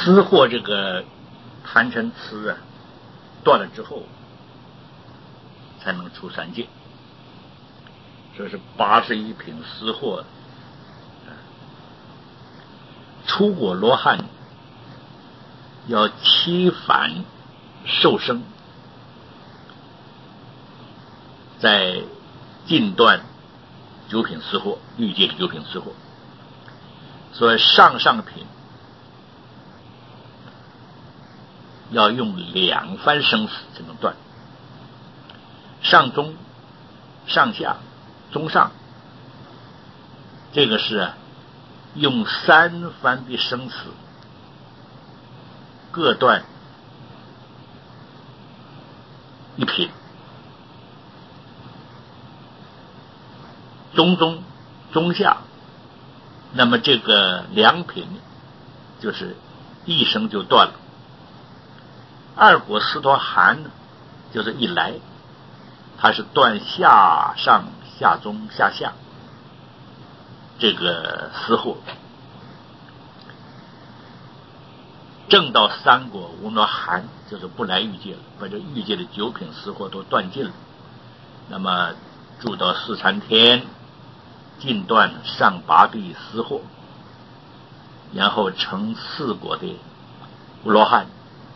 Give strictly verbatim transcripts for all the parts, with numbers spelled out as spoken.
私货这个贪嗔痴啊断了之后，才能出三界。这是八十一品私货。出果罗汉要七返受生，在尽断九品私货，欲界的九品私货。所以上上品要用两番生死才能断，上中上下中上，这个是用三番的生死各断一品，中中中下，那么这个两品就是一生就断了。二果斯陀含呢，就是一来它是断下上下中下下这个私货。正到三果无罗含，就是不来欲界了，把这欲界的九品私货都断尽了。那么住到四禅天，尽断上八地私货，然后成四果的无罗汉。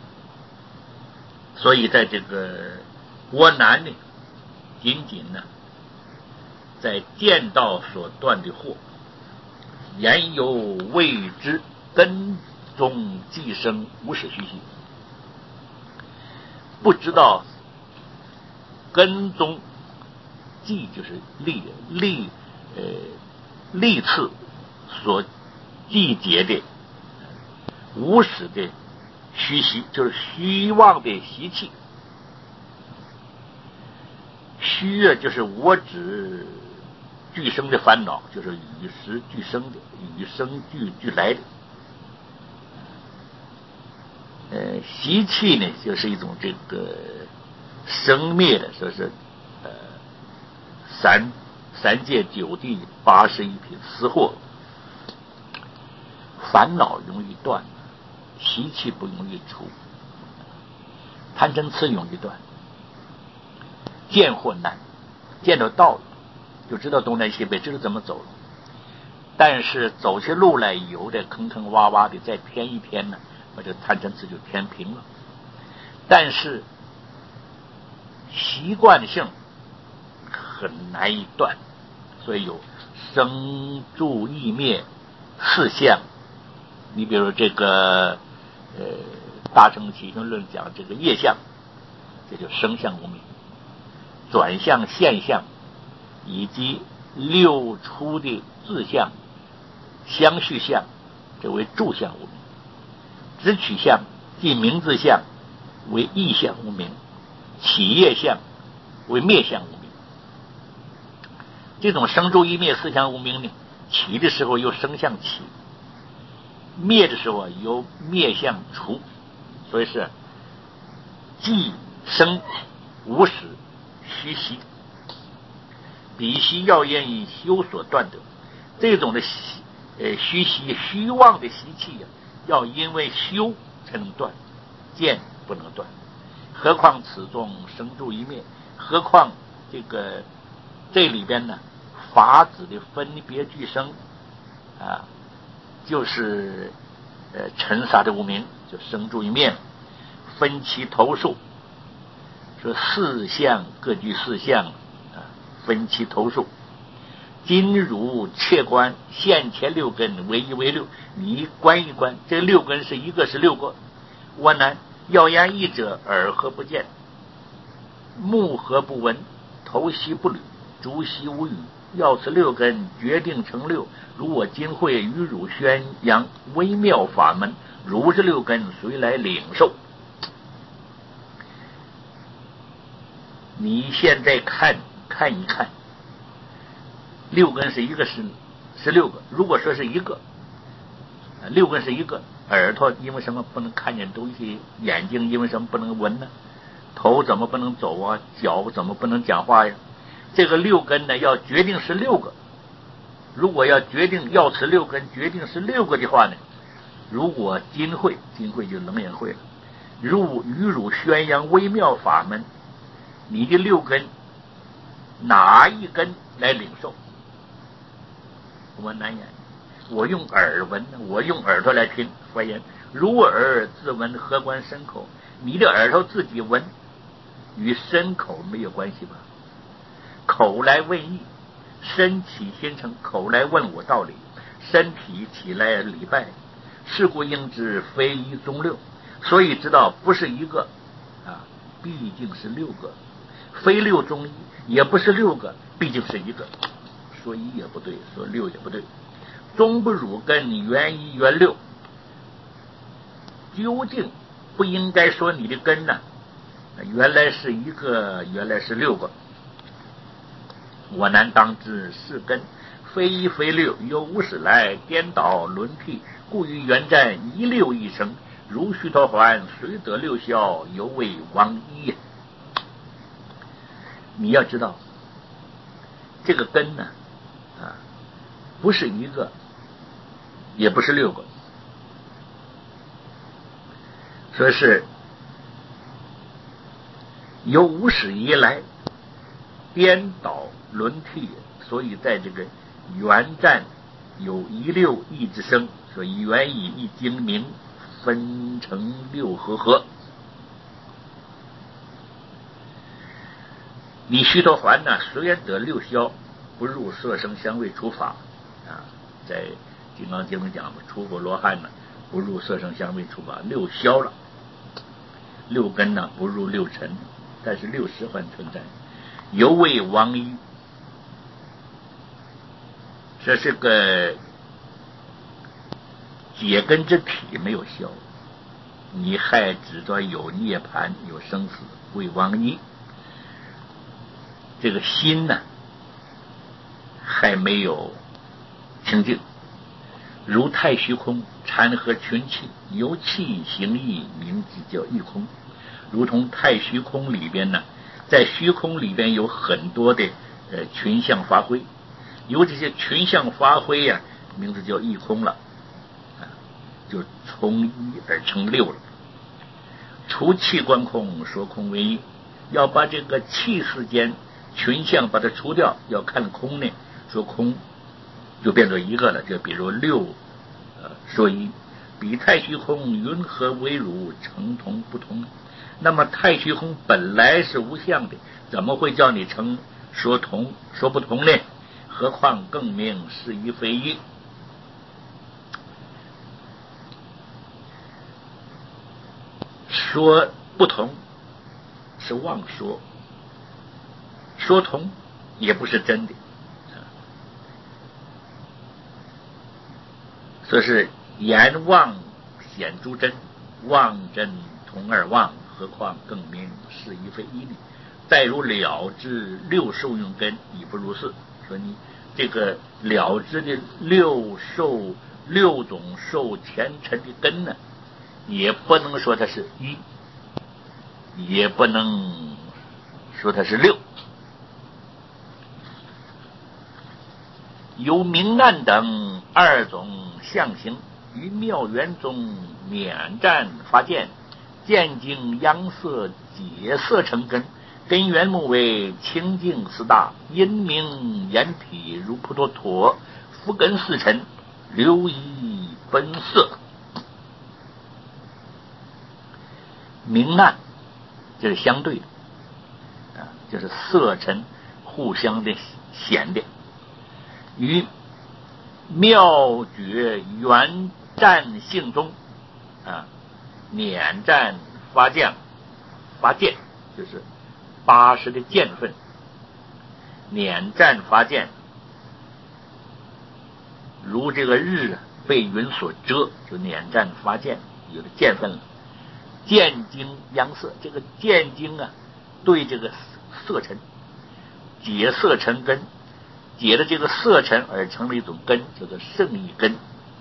所以在这个国南呢，仅仅呢在见道所断的货，言犹未知根中寄生无始虚息，不知道根中寄就是历历呃历次所缔结的无始的虚习，就是虚妄的习气。虚啊，就是我指俱生的烦恼，就是与时俱生的，与生俱俱来的。呃，习气呢，就是一种这个生灭的，说是呃三三界九地八十一品私货。烦恼容易断，习气不容易除，贪嗔痴容易断，见惑难，见到道了就知道东南西北，知道怎么走了。但是走起路来有的坑坑洼洼的，再偏一偏呢，把这贪嗔痴就偏平了。但是习惯性很难以断，所以有生住意灭四相。你比如这个呃大乘起行论讲这个业相，这就生相无明，转向现象以及六出的自相相续相，这为住相无明。直取相即名字相为意相无明，起业相为灭相无明。这种生住意灭四相无明呢，起的时候由生相起，灭的时候由灭相除，所以是既生无始虚习，彼习要言以修所断得。这种的呃虚习虚妄的习气呀、啊，要因为修才能断，见不能断。何况此中生住一灭，何况这个这里边呢，法子的分别俱生啊，就是呃尘沙的无明，就生住一灭，分其头数，说四相各具四相啊，分其头数。今如切观现前六根为一为六，你观一观，这六根是一个是六个。我难要言一者，耳何不见，目何不闻，头悉不履，足悉无语。要此六根决定成六，如我今会与汝宣扬微妙法门，如这六根谁来领受？你现在看看一看，六根是一个是是六个，如果说是一个，六根是一个，耳朵因为什么不能看见东西？眼睛因为什么不能闻呢？头怎么不能走啊？脚怎么不能讲话呀？这个六根呢，要决定是六个。如果要决定要此六根决定是六个的话呢， 如果今会，今会就楞严会了，如与汝宣扬微妙法门，你的六根哪一根来领受？我难言。我用耳闻，我用耳朵来听。佛言：如耳自闻，何关身口？你的耳朵自己闻，与身口没有关系吧？口来问义，身起心成，口来问我道理，身体起来礼拜。是故应知非一中六，所以知道不是一个啊，毕竟是六个；非六中一，也不是六个，毕竟是一个。说一也不对，说六也不对。中不辱根，原一原六，究竟不应该说你的根呢？原来是一个，原来是六个。我难当知是根，非一非六，有五始来颠倒轮替，故于原战一六一生，如须陀洹虽得六消，犹为王一。你要知道，这个根呢，啊，不是一个，也不是六个，说是由无始以来颠倒轮替，所以在这个原战有一六一之生，所以原以一精明分成六合合。你须陀洹呢，虽然得六消，不入色声香味触法啊，在金刚经讲的出果罗汉呢，不入色声香味触法，六消了，六根呢不入六尘，但是六识还存在，犹为王一。这是个解根之体没有消，你还指着有涅槃有生死为王一，这个心呢还没有清净，如太虚空缠合群气，由气行意，名字叫异空。如同太虚空里边呢，在虚空里边有很多的呃群相发挥，由这些群相发挥呀、啊，名字叫异空了，啊，就从一而成六了。除气观空，说空为一，要把这个气世间群相把它除掉，要看空呢，说空就变作一个了。就比如六呃说一，比太虚空云何为汝，成同不同？那么太虚空本来是无相的，怎么会叫你成说同说不同呢？何况更名是一非一。说不同是妄说，说同也不是真的，说是言妄显诸真，妄真同而妄，何况更名是一非一呢？再如了知六受用根，已不如是。说你这个了知的六受六种受前尘的根呢，也不能说它是一，也不能说它是六。有明暗等二种相形，于妙缘中免战发见，见境央色解色成根，根源目为清净四大，因明眼体如普陀陀，福根四尘流一奔色。明暗这是相对的啊，就是色尘互相的显的，于妙觉圆战性中啊，碾战发降发见，就是八十的见分，碾战发见，如这个日被云所遮，就碾战发见，有了见分了。见经央色，这个见经啊，对这个色尘解色尘根，解的这个色尘而成了一种根，叫做圣意根。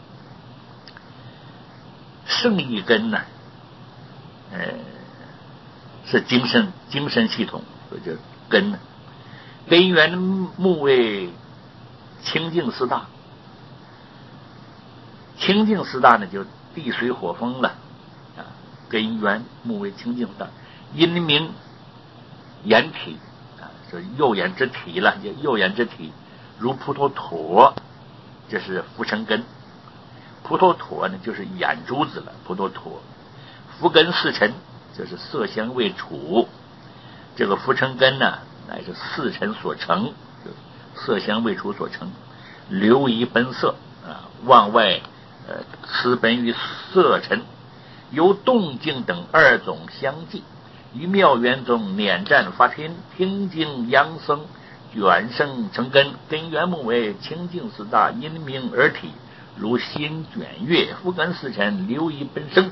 圣意根呢，呃，是精神精神系统，所以叫根呢。根源目为清净四大，清净四大呢，就地水火风了啊，根源木为清净的，阴明眼体啊，是右眼之体了，就右眼之体，如葡萄妥，这是浮尘根。葡萄妥呢，就是眼珠子了，葡萄妥。浮根四尘，就是色香味触。这个浮尘根呢，乃是四尘所成，色香味触所成，流移本色啊，往外呃，此本于色尘，由动静等二种相继，于妙缘中捻战发天，听经扬声，卷生成根，根源木为清净四大，因明而体，如心卷月，浮根四尘，流移本生。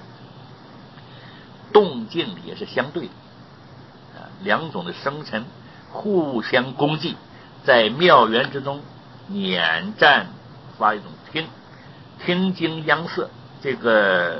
动静也是相对的啊，两种的生成互相攻击，在妙缘之中捻战发一种听，听经扬色，这个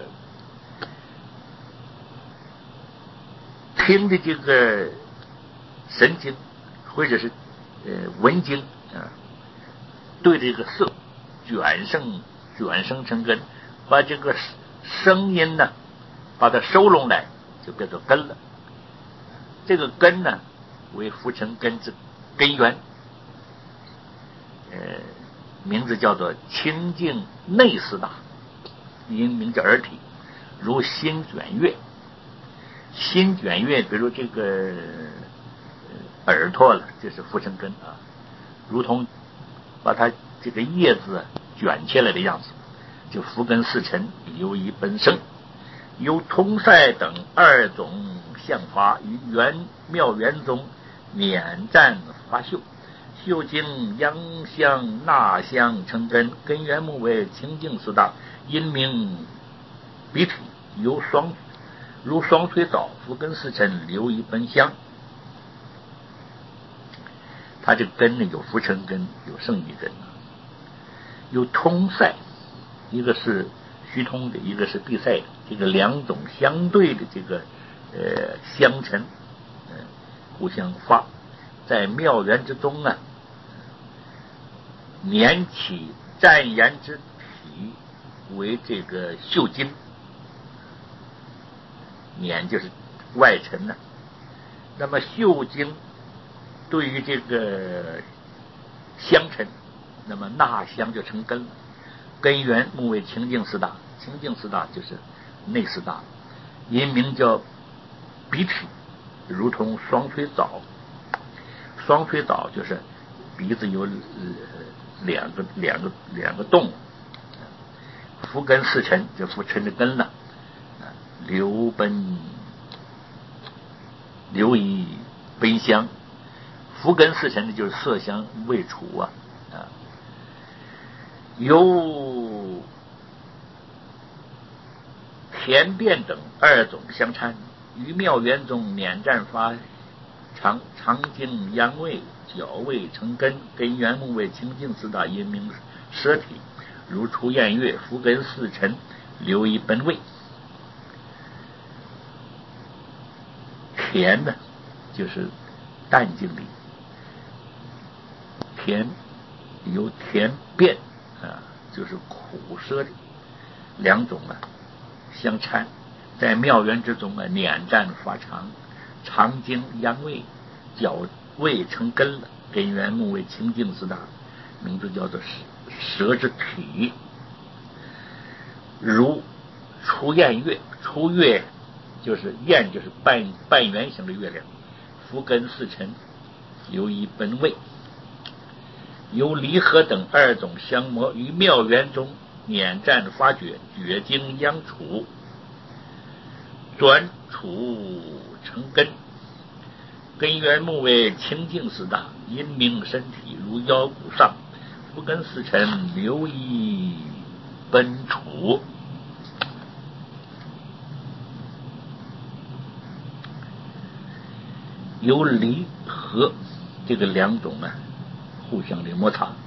听的这个神经或者是呃文经啊，对这个色卷生卷生成根，把这个声音呢把它收拢来，就变作根了。这个根呢为浮尘根之根源，呃，名字叫做清净内四大，因名叫耳体，如心卷月。心卷月，比如这个耳朵了，这是浮尘根啊，如同把它这个叶子卷起来的样子，就浮根四尘，流移本生。由通塞等二种相发，于圆妙缘中捻战发秀，秀经阳香纳香成根，根源木为清净四大，因名鼻体，由双如双水藻，浮根四尘，流移本香。它这个根呢，有浮尘根，有圣意根，有通塞，一个是虚通的，一个是闭塞的，这个两种相对的这个呃相乘，呃互相发，在妙缘之中啊，捻起战言之体为这个秀筋，捻就是外尘呢、啊，那么秀经对于这个香尘，那么纳香就成根了。根源木为清净四大，清净四大就是内四大，因名叫鼻体，如同双水藻。双水藻就是鼻子有、呃、两个两个两个洞，浮根四尘就浮尘的根了，流奔流以奔香，浮根四尘的就是色香味触啊啊，由田变等二种相参，于妙缘中捻战发长长经阳味角味成根，根源木为清净四大，因名舍体，如出焰月，浮根四尘，流以本位。田呢就是淡经里，田由田变啊，就是苦涩的两种啊相参，在妙缘之中啊捻战发长，长经阳味角味成根了，根源木为清净四大，名字叫做舌之体，如出焰月，出月就是焰就是半半圆形的月亮，浮根四尘，流以本位。由离合等二种相磨，于妙缘中捻战发觉，觉经央处，转处成根，根源木为清净四大，因名身体，如腰骨上，浮根四尘，流以本处。由离合这个两种啊互相的摩擦，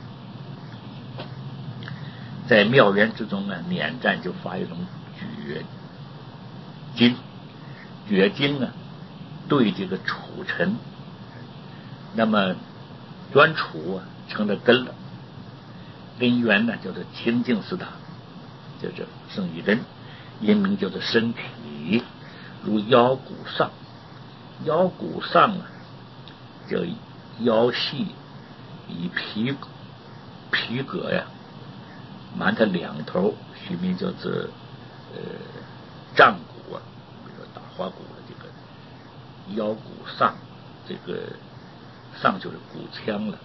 在妙缘之中啊捻战就发一种觉经，觉经啊对这个处尘，那么转处啊成了根了，根源呢叫做清净四大，就是圣意根， 阴名叫做身体，如腰骨上，腰骨上啊，叫腰系以皮皮革呀满它两头，学名叫做呃丈骨啊，比如说打花骨的这个腰骨上，这个上就是骨腔了，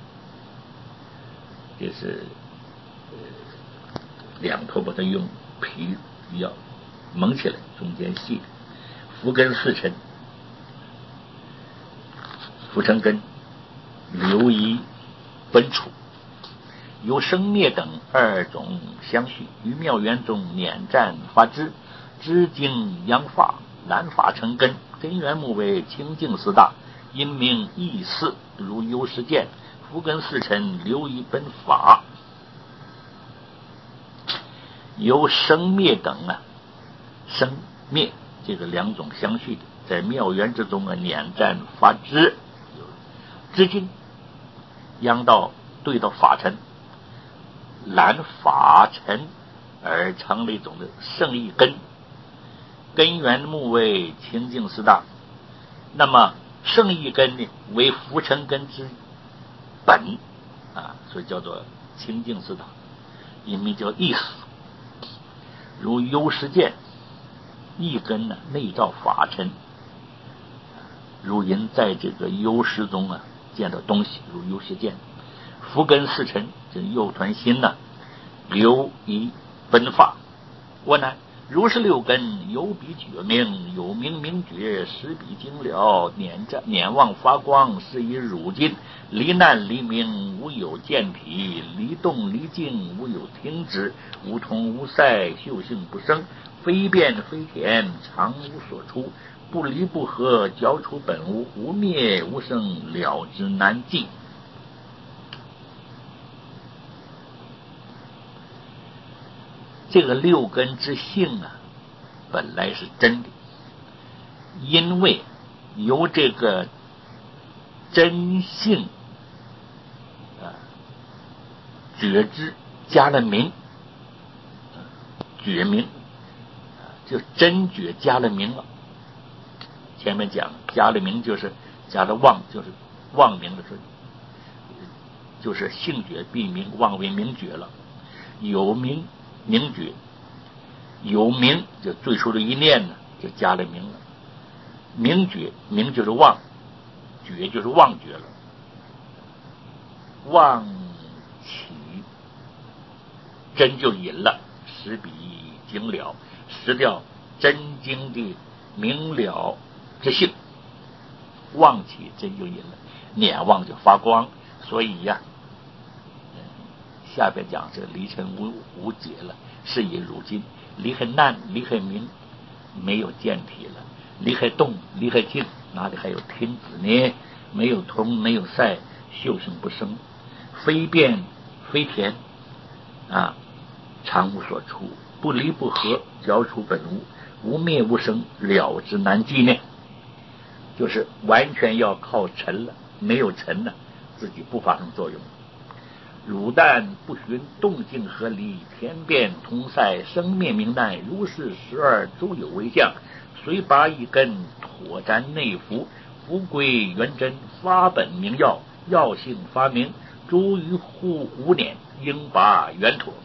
这是呃两头把它用皮要蒙起来，中间细，伏根四沉，伏成根，留遗本处，由生灭等二种相续，于妙缘中碾占发枝，枝经阳发，兰发成根，根源目为清净四大，因名异四，如有实见，伏根四沉，留遗本法。由生灭等啊，生灭这个两种相续的，在妙缘之中啊，碾占发枝，枝经阳道对到法尘，兰法尘而成了一种的圣意根，根源目为清净四大。那么圣意根呢，为浮尘根之本啊，所以叫做清净四大，因名叫意思。如有实见，一根呢内照法尘，如人在这个有实中啊见到东西，如有实见。伏根四沉，这右团心呢留遗本法。我呢如是六根，有比觉明，有明明觉，识比精了，念着念望发光，是以汝今离难离明，无有见体，离动离静，无有停止，无通无塞，修行不生，非变非田，常无所出，不离不合，交出本无，无灭无生，了之难尽。这个六根之性啊，本来是真的，因为由这个真性啊觉知加了名，觉名就真觉加了名了。前面讲加了名就是加了妄，就是妄名的时候，就是性觉必名，妄为名觉了。有名名觉，有名就最初的一念呢，就加了名了。名觉，名就是妄，觉就是妄觉了。妄起真就隐了，识比精了，识掉真经的明了之性，妄起真就隐了，念妄就发光。所以呀、啊，下边讲这离尘无无解了，是以如今离开难，离开明，没有见体了，离开动，离开静，哪里还有听止呢？没有通，没有塞，修行不生，非变非田啊，常无所出，不离不合，交出本无，无灭无生，了之难尽呢。就是完全要靠尘了，没有尘了，自己不发生作用。汝但不寻动静合离，天变通塞，生灭明难，如是十二诸有为相，随拔一根，妥瞻内服，福归元真，发本明耀，药性发明，诸于乎无年，应拔圆妥。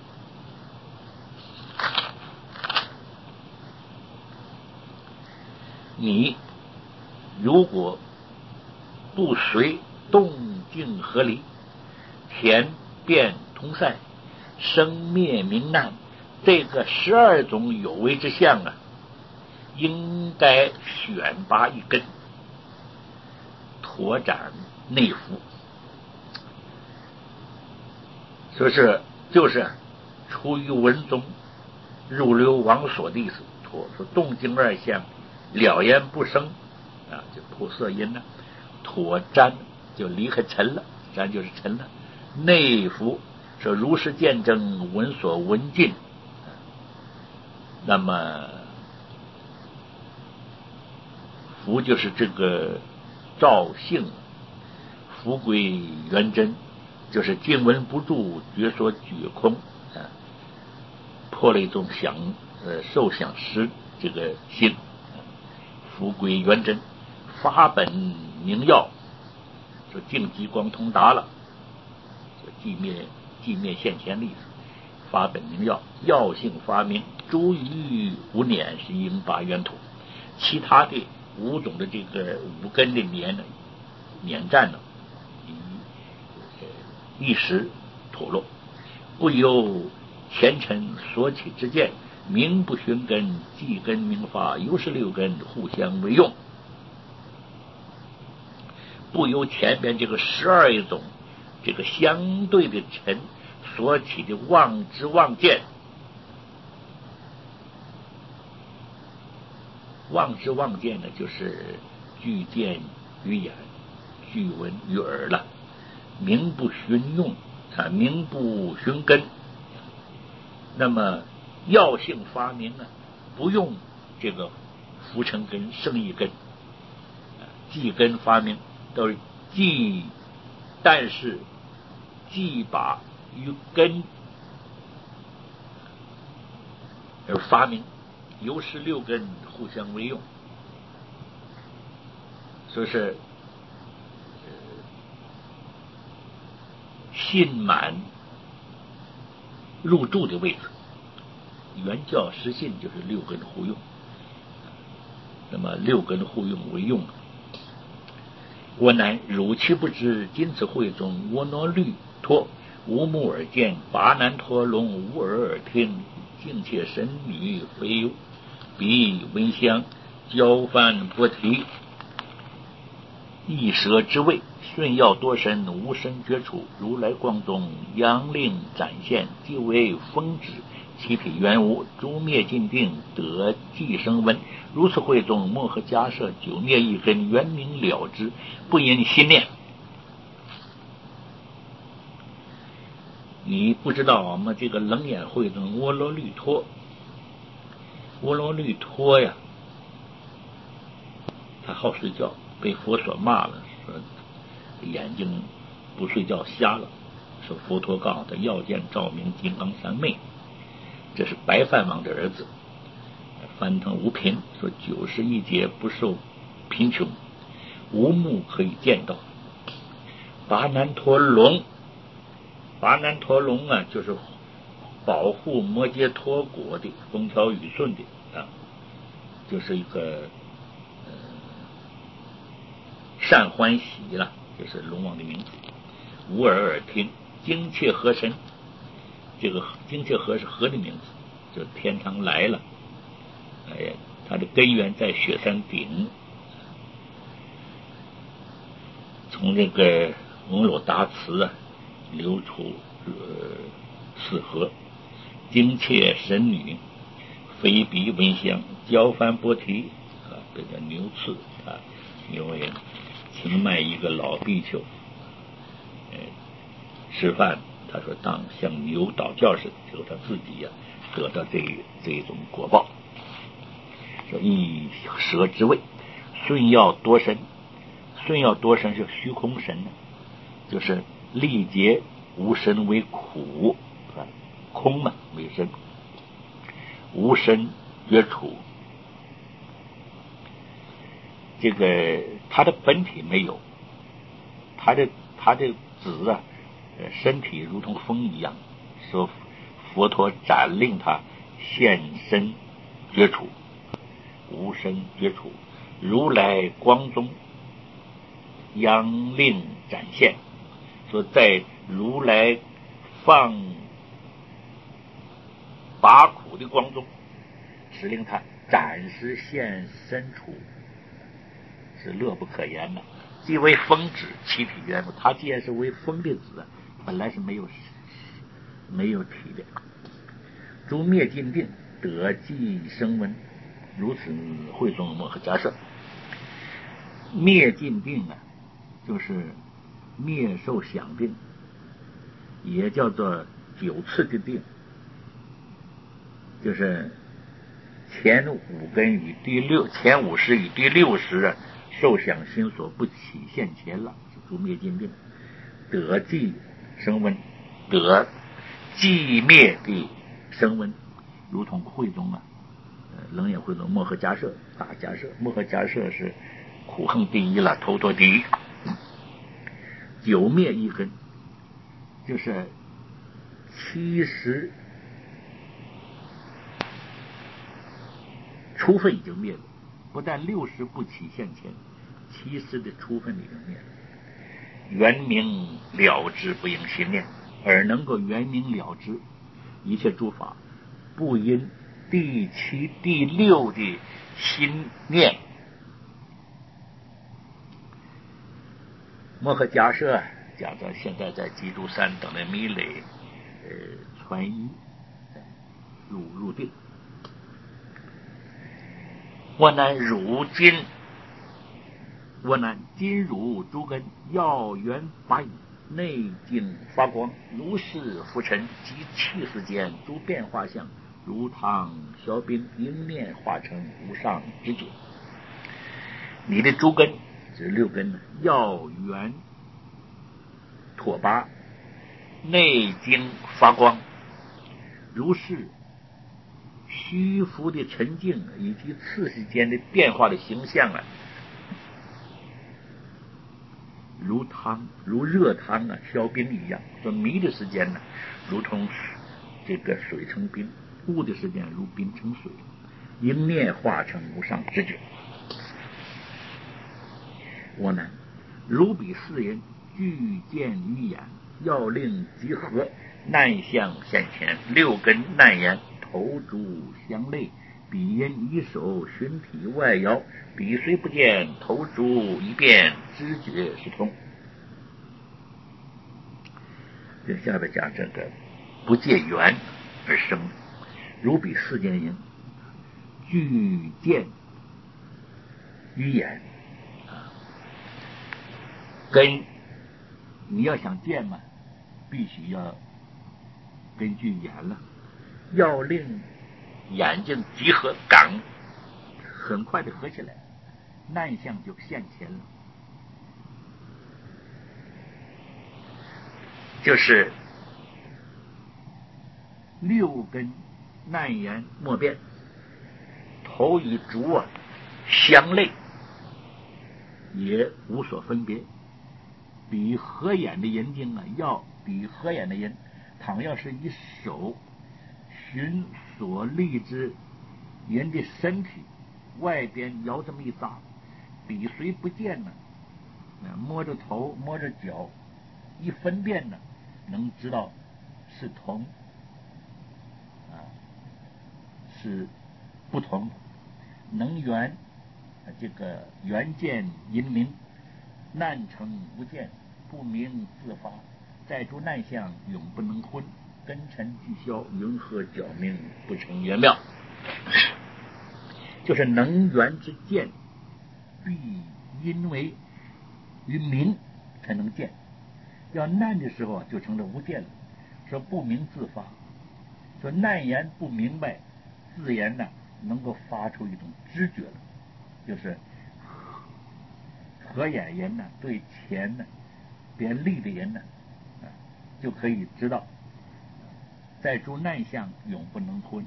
你如果不随动静合离，田变通塞，生灭明难，这个十二种有为之相啊，应该选拔一根，妥展内服。说是就是出于文中入流王所的意思。妥说动静二相了言不生啊，就破色音了。妥瞻就离开尘了，瞻就是尘了。内服说如是见证，闻所闻尽。那么福就是这个照性，福归元真，就是静闻不住，觉所觉空啊，破了一种想呃受想师这个心，福归元真，法本明耀，说净极光通达了，寂灭寂灭现前的意思。法本明耀，药性发明，诸于五年是应八元土，其他的五种的这个五根的年呢，年战呢，以一时吐露，不由前尘所起之见，名不寻根，即根名法，有十六根互相为用，不由前边这个十二种这个相对的尘所起的妄知妄见，妄知妄见呢，就是具见于眼，具闻于耳了，名不寻用啊，名不寻根。那么药性发明呢，不用这个浮尘根、生意根，即根发明都是即，但是即把与根而发明，由十六根互相为用，说是信满入住的位置，原教实信就是六根互用，那么六根互用为用。我乃汝其不知，今此会中我挪律托，无目而见，拔难陀龙，无耳而听，境界神女，非彼闻香，交翻波提，一舌之味，顺药多神，无身绝处，如来光中阳令展现，即为风止，其体原无，诸灭尽定，得即生闻。如此会中，莫和迦设，九灭一根，原明了之，不因心念。你不知道我们这个冷眼会中窝罗律托，窝罗律托呀，他好睡觉，被佛所骂了，说眼睛不睡觉瞎了，说佛陀告诉他要见照明金刚三昧，这是白饭王的儿子。翻腾无贫，说九十一劫不受贫穷，无目可以见到。拔难陀龙，拔难陀龙啊，就是保护摩羯陀国的风调雨顺的啊，就是一个呃善欢喜了，这是龙王的名字。无耳耳听，精切河神，这个精切河是河的名字，就天堂来了。哎呀，它的根源在雪山顶，从这个翁罗达池啊流出呃四河，精切神女，非比闻香，交翻波提啊，这叫牛次啊，因为请卖一个老比丘，呃，吃饭，他说当像牛倒教似的，结果他自己呀、啊、得到这这种果报。一舌之味，顺药多神，顺药多神是虚空神，就是历劫无神为苦，空嘛为身，无神绝处。这个他的本体没有，他的他的子啊，身体如同风一样，说佛陀斩令他现身绝处。无身绝处，如来光中阳令展现，说在如来放拔苦的光中，使令他暂时现身处，是乐不可言的。即为风止，其体原不。他既然是为风的子，本来是没有没有体的。诸灭尽定，得即生闻。如此会中莫和假设，灭尽定啊，就是灭受想定，也叫做九次的定，就是前五根与第六前五十与第六十啊，受想心所不起现前了，是诸灭尽定，得即生闻，得即灭的生闻，如同会中啊楞严会中摩诃迦摄大迦摄，摩诃迦摄是苦行第一了，头陀第一。九灭一根，就是七十初分已经灭了，不但六十不起现前，七十的初分已经灭了。圆明了知不应心念，而能够圆明了知一切诸法，不因第七、第六的心念。摩诃迦摄讲到现在在基督山等的弥勒呃传衣入入定。我乃汝今，我乃今汝诸根耀元法语，内境发光，如是浮尘及气世间诸变化相，如汤小冰，迎面化成无上之觉。你的诸根这六根呢，耀元妥拔，内经发光，如是虚浮的沉静以及次世间的变化的形象啊，如汤如热汤啊消冰一样。说迷的时间呢，如同这个水成冰；悟的时间如冰成水，迎面化成无上之觉。我乃如彼四人具见于眼，要令集合，难相现前，六根难言，头足相类，彼因一手寻体外摇，彼虽不见，头足一变，知觉是通。这下边讲这个不借缘而生，如彼世间因具见于眼，跟你要想见嘛，必须要根据眼了，要令眼睛集合感，很快的合起来，难相就现前了。就是六根难言莫辨，头与足啊相类，也无所分别。比合眼的人睛啊，要比合眼的人，倘要是以手寻所立之人的身体外边摇这么一扎，比谁不见呢？摸着头摸着脚一分辨呢，能知道是同啊是不同，能缘这个缘见因明，难成无见，不明自发，在诸难相永不能昏，根尘俱消，云何皎明不成圆妙。就是能缘之见，必因为于明才能见，要难的时候就成了无见了。说不明自发，说难言不明白，自言呢能够发出一种知觉了，就是合眼人呢对前呢别立的人呢、啊、就可以知道，在诸难相永不能昏，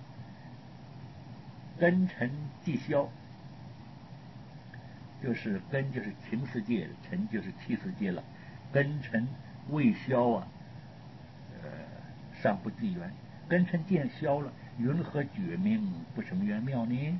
根尘既消，就是根就是情世界，尘就是气世界了，根尘未消啊，呃，尚不具缘，根尘渐消了，云何觉明不成圆妙呢？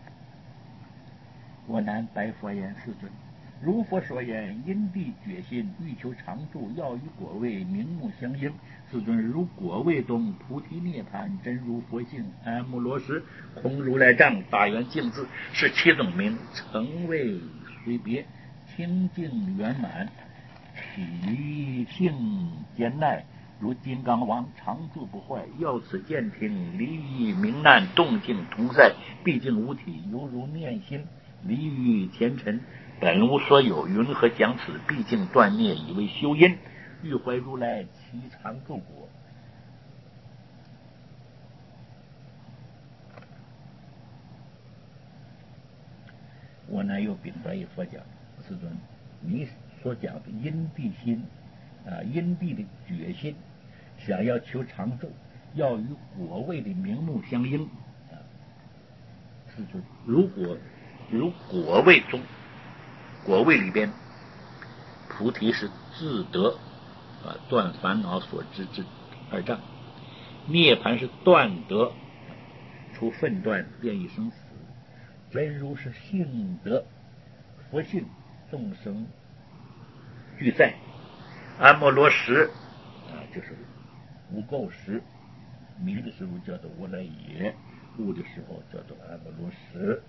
我南白佛言：世尊，如佛所言，因地觉心，欲求常住，要与果位明目相应。世尊，如果位中菩提涅盘，真如佛性，安慕罗什，空如来藏，大圆净智，是七种名，成为随别，清净圆满，体性坚耐，如金刚王，常住不坏。要此见听，离于明难，动静同在，毕竟无体，犹如念心，离于前尘，本无所有，云何讲此？毕竟断灭，以为修因，欲怀如来，其常住果。我乃有禀白于佛讲：世尊，你所讲的因地心啊，因地的觉心，想要求常住，要与果位的明目相应啊。 是指如果如果位中，果位里边，菩提是自得啊，断烦恼所知之二障；涅盘是断得除分断变异生死；真如是性德佛性众生俱在；阿摩罗什啊，就是无垢时，迷的时候叫做无赖也，悟的时候叫做阿摩罗什。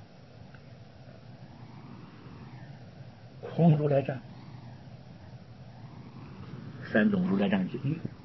空如来藏，三种如来藏之一。